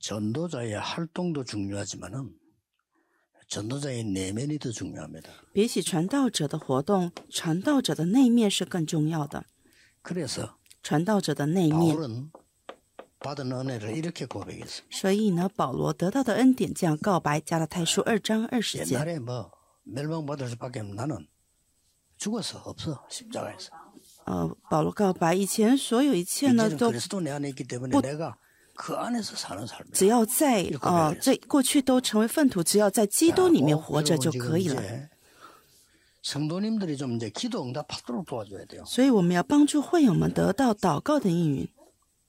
전도자의 활동도 중요하지만은 전도자의 내면이 더 중요합니다. 比起传道者的活动，传道者的内面是更重要的。 그래서 传道者的内面， 바울은 받은 은혜를 이렇게 고백했습니다. 所以呢，保罗得到的恩典这样告白，加拉太书2章20节。 옛날에 뭐 멸망받을 수밖에 없는 나는 죽어서 없어 십자가에서. 保罗告白，以前所有一切呢 이제는 都 그리스도 내 안에 있기 때문에 내가 그 안에서 사는 삶이야. 只要在这过去都成为粪土，只要在基督里面活着就可以了。 성도님들이 좀 이제 기도 응답하도록 도와줘야 돼요. 所以我们要帮助会友们得到祷告的应允，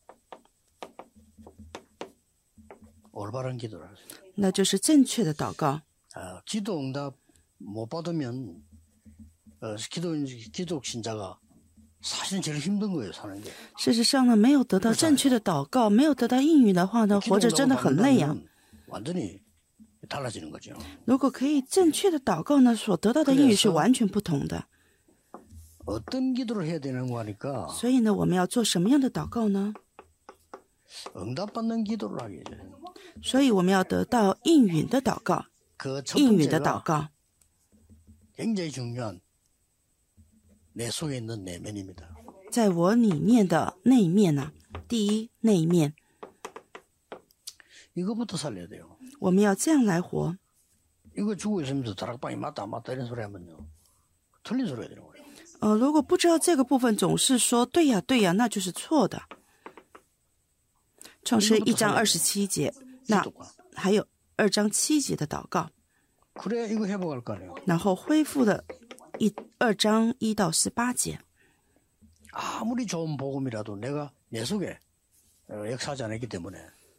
올바른 기도를 하세요. 那就是正确的祷告。 기도 응답 못 받으면 기독 신자가 사실 제일 힘든 거예요, 사는 게. 事实上呢，没有得到正确的祷告，没有得到应允的话呢，活着真的很累呀。 완전히 달라지는 거죠. 如果可以正确的祷告呢，所得到的应允是完全不同的。 어떤 기도를 해야 되는 거니까 所以呢，我们要做什么样的祷告呢？ 응답받는 기도를 하게 돼요. 所以我们要得到应允的祷告， 그 첫 应允的祷 번째가 告 굉장히 중요한 내 속에 있는 내면입니다. 在我里面的内面呢、第一内面， 이거부터 살려야 돼요. 我们要这样来活。 이거 죽어 있으면서 다락방이 맞다 안 맞다 이런 소리 하면요. 틀린 소리가 되는 거예요. 如果不知道这个部分，总是说对呀对呀，那就是错的。创世1章27节，那还有2章7节的祷告， 그래 이거 회복할 거 아니에요. 然后恢复了2章1到18节。 아무리 좋은 복음이라도 내가 내 속에 역사하지 않았기 때문에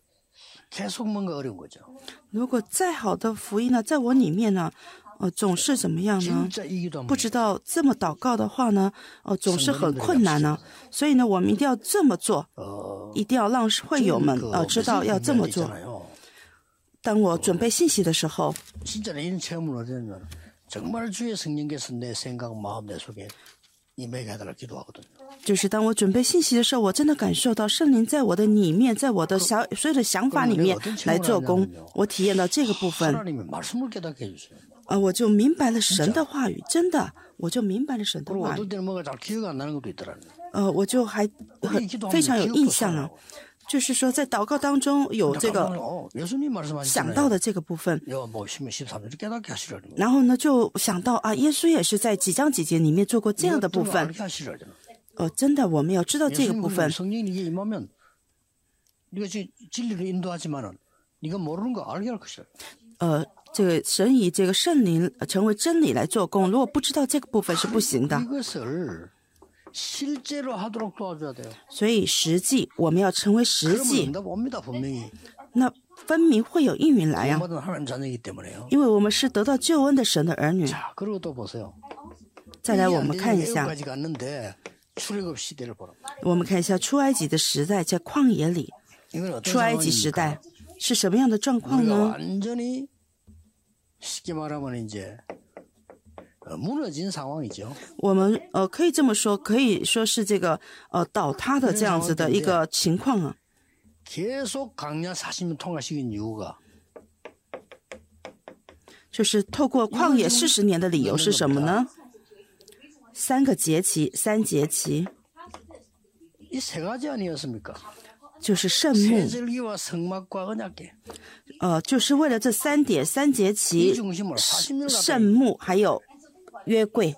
계속 뭔가 어려운 거죠. 如果再好的福音呢，在我里面呢，总是怎么样呢？ 진짜 이 기도 不知道这么祷告的话呢，总是很困难呢。所以呢，我们一定要这么做，一定要让会友们知道要这么做。 当我准备信息的时候， 진짜 이런 체험을 얻으면 정말 주의 성령께서 내 생각, 마음, 내 속에 임하게 해달라 기도하거든요. 就是当我准备信息的时候，我真的感受到圣灵在我的里面，在我的所有的想法里面来做工。我体验到这个部分， 하나님의 말씀을 깨닫게 해주세요. 我就明白了神的话语，真的，我就明白了神的 그리고 话 어떨 语。 때는 뭐가 잘 기억 안 나는 것도 있더라고요. 我就还非常有印象啊，就是说在祷告当中有这个 예수님 말씀하시잖아요. 想到的这个部分， 뭐 13절 깨닫게 하시라고. 然后呢就想到啊，耶稣也是在几章几节里面做过这样的部分。 알게 하시라잖아. 真的我们要知道这个部分。 성령이 이게 임하면 네가 진리로 인도하지만은 네가 모르는 거 알게 할 것이라. 这个神以这个圣灵成为真理来做工，如果不知道这个部分是不行的。 이것을 실제로 하도록 도와줘야 돼요. 所以实际我们要成为实 그러면 际， 응답 옵니다 분명히. 那分明会有应允来呀、 모든 하나님 자녀이기 때문에요. 因为我们是得到救恩的神的儿女。 자, 그리고 또 보세요. 再来我们看一下， 여기까지 갔는데 출애굽 시대를 보라. 我们看一下出埃及的时代，在旷野里， 이건 어떤 出埃及时 상황입니까? 代是什么样的状况 우리가 呢？ 완전히 쉽게 말하면 이제 무너진 상황이죠. 我们可以这么说，可以说是这个倒塌的这样子的一个情况啊。 계속 강야 40년 통과시킨 이유가 就是透过旷野40年的理由是什么呢？3个节期，3节期， 이 세 가지 아니었습니까? 就是圣幕， 세절기와 성막과 언약궤. 就是为了这3点，3节 이 期、 중심으로 40년 圣幕还有约柜，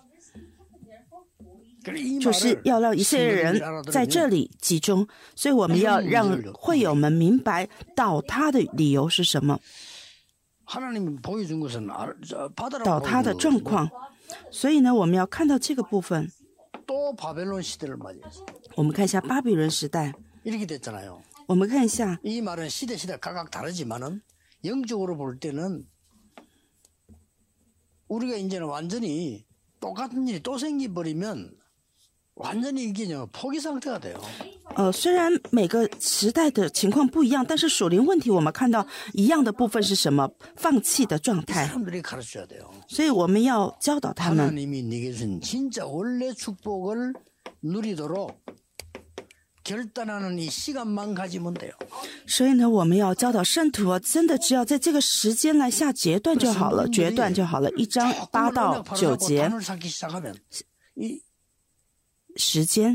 就是要让以色列人在这里集中，所以我们要让会友们明白倒塌的理由是什么， 하나님이 보여준 것은 倒塌的状况。所以呢，我们要看到这个部分。 또 바벨론 시대를 맞이했어요. 我们看一下巴比伦时代， 이렇게 됐잖아요. 我们看一下， 이 말은 시대 각각 다르지만은 영적으로 볼 때는 우리가 이제는 완전히 똑같은 일이 또 생기버리면 완전히 이게 포기 상태가 돼요. 虽然每个时代的情况不一样，但是属灵问题我们看到一样的部分是什么？放弃的状态。 사람들이 가르쳐야 돼요. 所以我们要教导他们， 하나님이 네게 주신 진짜 원래 축복을 누리도록 결단하는 이 시간만 가지면 돼요. 所以呢，我们要教导圣徒啊，真的只要在这个时间来下决断就好了，决断就好了。1章8到9节， 단을 쌓기 시작하면 时间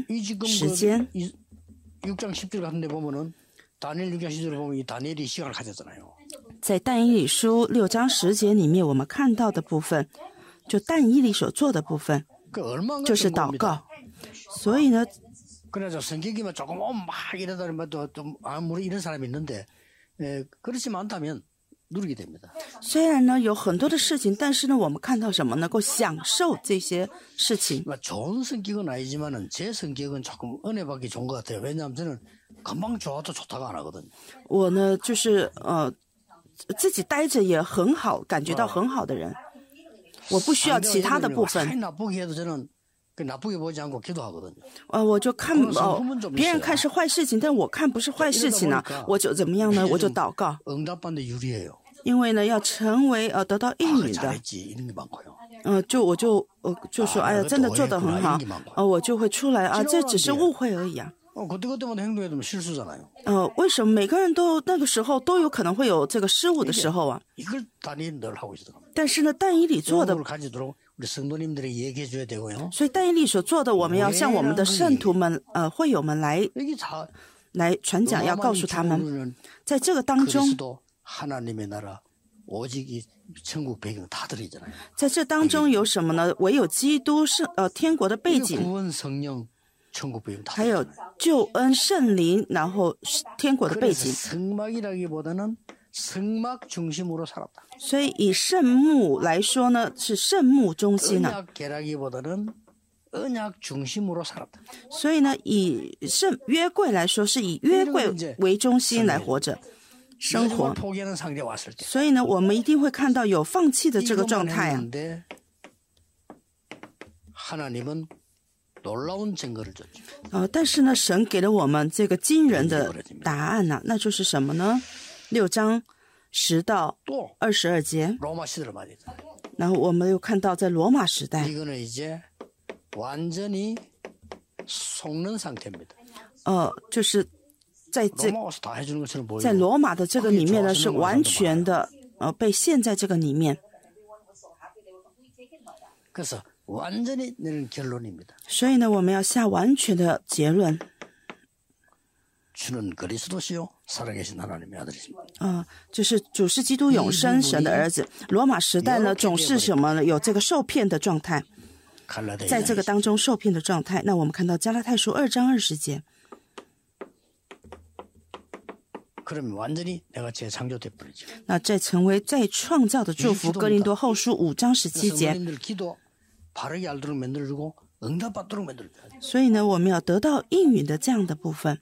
6장 10절 같은 데 보면은 다니엘 6장 10절에 보면 이 다니엘이 시간을 가졌잖아요. 在但以理书6章10节里面，我们看到的部分，就但以理所做的部分， 그 얼마나 就是祷告。所以呢， 그래서 성격이면 조금 막 이러다면 또 아무리 이런 사람이 있는데 그렇지만 않다면 누리게 됩니다. 虽然呢有很多的事情，但是呢，我们看到什么能够享受这些事情。 좋은 성격은 아니지만은 제 성격은 조금 은혜받기 좋은 것 같아요. 왜냐하면 저는 금방 좋아도 좋다고 안 하거든요. 我呢，就是自己待着也很好，感觉到很好的人，我不需要其他的部分。 나쁘게 해도 저는 그 나쁘게 보지 않고 기도하거든요. 我就看别人看是坏事情，但我看不是坏事情呢，我就怎么样呢？我就祷告。 응답받는 유리해요. 因为呢，要成为得到应允的， 잘했지 이런 게 많고요. 就说哎呀，真的做得很好，我就会出来啊，这只是误会而已啊。 그때그때마다 행동해도 실수잖아요. 为什么每个人都那个时候都有可能会有这个失误的时候啊？ 이걸 다니엘이 늘 하고 있어요. 但是呢，但以理做的， 가지도록 우리 성도님들에게 얘기해 줘야 되고요. 所以但以理所做的，我们要向我们的圣徒们、会友们来传讲，要告诉他们，在这个当中， 하나님의 나라 오직 이 천국 배경 다 들이잖아요. 在这当中有什么呢？唯有基督是天国的背景， 구원 성령 천국 배경 다 还有救恩圣灵，然后天国的背景。 성막이라기보다는 성막 중심으로 살았다. 所以以圣幕来说呢，是圣幕中心呢。 언약계라기보다는 언약 중심으로 살았다. 所以呢，以约柜来说，是以约柜为中心来活着。 生活，所以呢，我们一定会看到有放弃的这个状态啊。但是呢，神给了我们这个惊人的答案呢，那就是什么呢？6章10到22节。然后我们又看到在罗马时代，就是。 在罗马的这个里面呢，是完全的被陷在这个里面。所以呢，我们要下完全的结论。就是主是基督永生神的儿子。罗马时代呢，总是什么呢？有这个受骗的状态，在这个当中受骗的状态。那我们看到加拉太书2章20节。 那这成为再创造的祝福。哥林多后书5章17节。所以呢，我们要得到应允的这样的部分。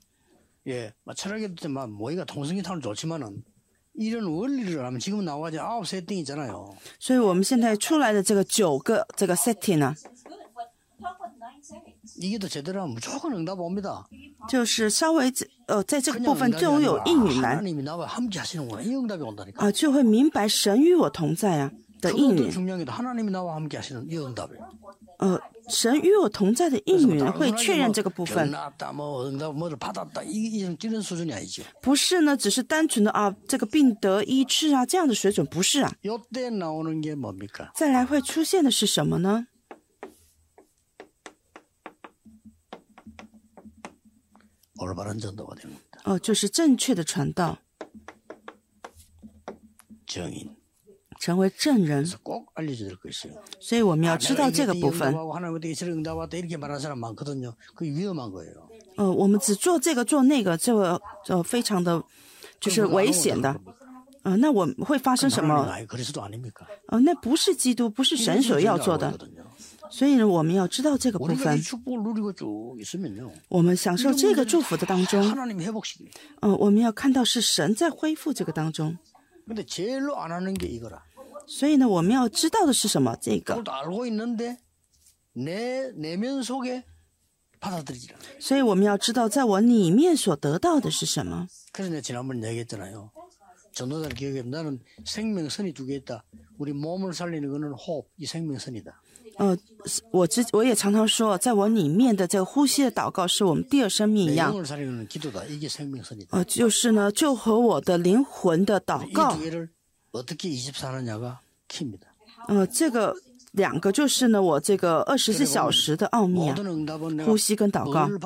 所以我们现在出来的这个9个这个 setting 呢， 就是稍微在这个部分就有应允来，就会明白神与我同在啊的应允。神与我同在的应允会确认这个部分，不是呢，只是单纯的这个病得医治啊这样的水准，不是啊。再来会出现的是什么呢？ 就是正确的传道，成为正人。所以我们要知道这个部分。我们只做这个做那个，这个非常的就是危险的。那我会发生什么？那不是基督，不是神所要做的。 所以呢，我们要知道这个部分。我们享受这个祝福的当中，我们要看到是神在恢复这个当中。所以呢，我们要知道的是什么？这个。所以我们要知道，在我里面所得到的是什么。 전도자를 기억해 나는 생명선이 2개 있다. 우리 몸을 살리는 것은 호흡, 이 생명선이다. 我也常常说，在我里面的这个呼吸的祷告是我们第二生命一样。就是呢，就和我的灵魂的祷告。这个两个就是呢，我这个24小时的奥秘啊，呼吸跟祷告。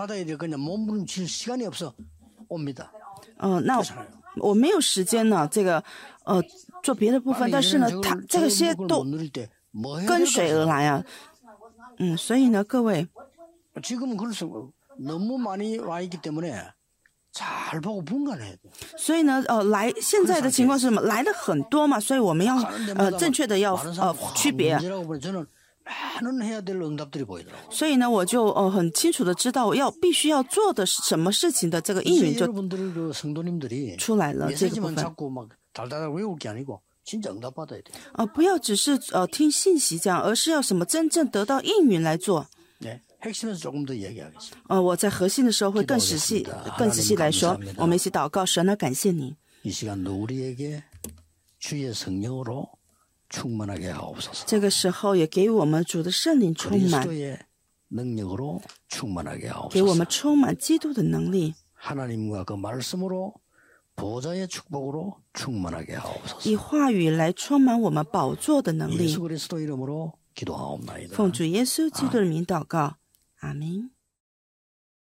那我没有时间呢，这个做别的部分，但是呢，这些都跟随而来啊。所以呢，各位，所以呢，现在的情况是什么？来的很多嘛，所以我们要正确的要区别。所以呢，我就很清楚的知道必须要做的是什么事情的这个应允就出来了。这个部分不要只是听信息这样，而是要什么真正得到应允来做。我在核心的时候会更仔细来说。我们一起祷告，神啊，感谢你。这个时候也给我们主的圣灵充满，给我们充满基督的能力，以话语来充满我们宝座的能力。奉主耶稣基督的名祷告，阿们。